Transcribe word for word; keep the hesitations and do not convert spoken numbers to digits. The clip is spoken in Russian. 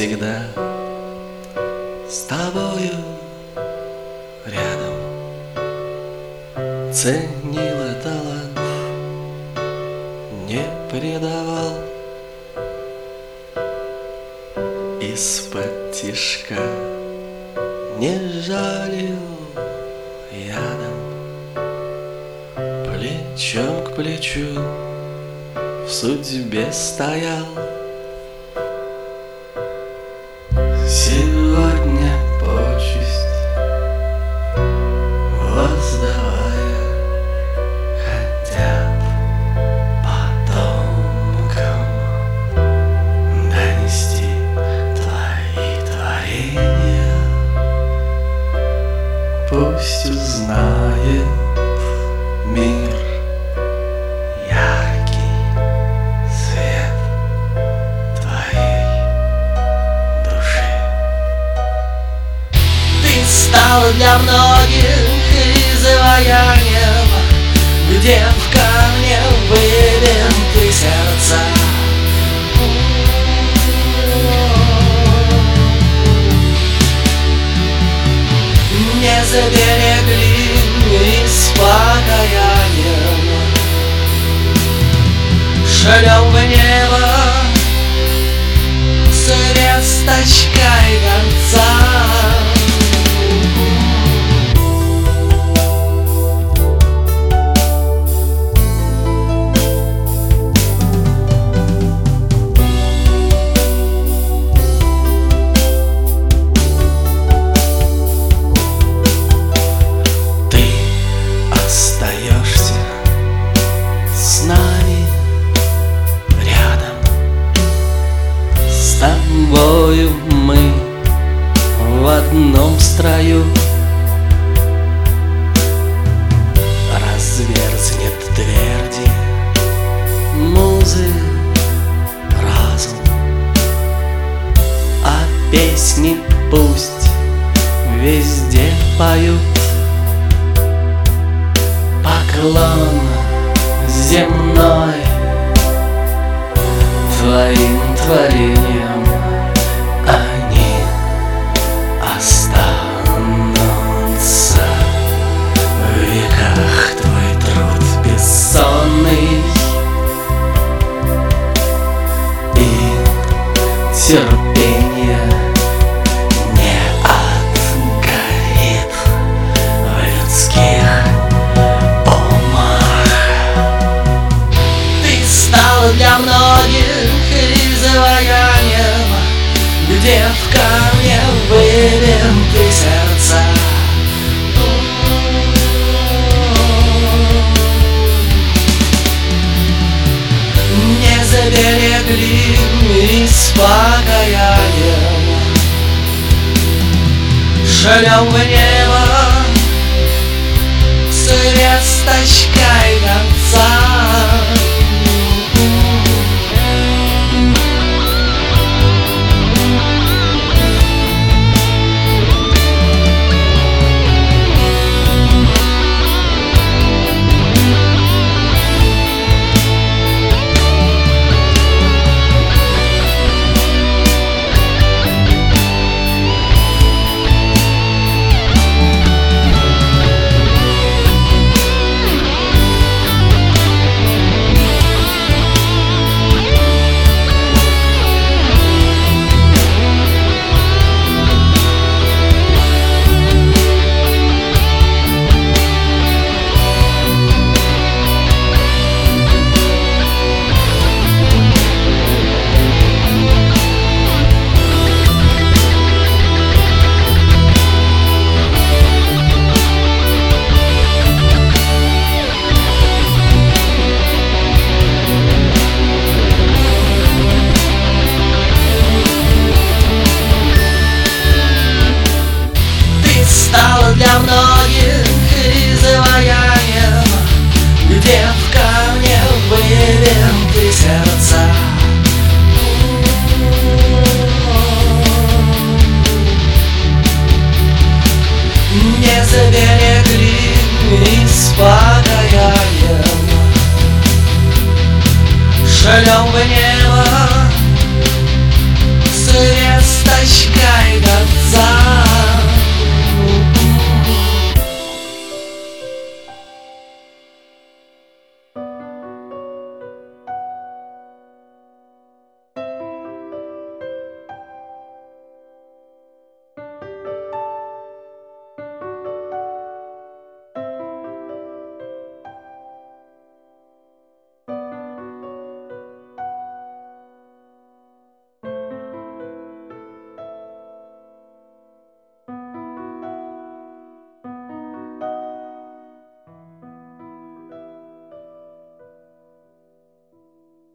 всегда с тобою рядом. Ценила талант, не предавал, из-под тишка не жалил ядом. Плечом к плечу в судьбе стоял. Сегодня почесть воздавая хотят потомкам донести твои творения. Пусть узнает мир яркий свет твоей души. Ты стала для многих изваянием, где в камне выбиты сердца. Не заберегли с покаянием, шлем в небо с весточкой конца. С нами рядом, с тобою мы в одном строю. Разверзнет тверди музы разум, а песни пусть везде поют. Поклон земной твоим творением, они останутся в веках. Твой труд бессонный и терпение не отгорит в людских. Для многих изваянием, где в камне выбиты сердца. Не заберегли с покаянием, шлем в небо с весточкой конца. Для многих изваянием, где в камне выбиты сердца. Не заберегли с покаянием, шлем в небо с девочкой до отца.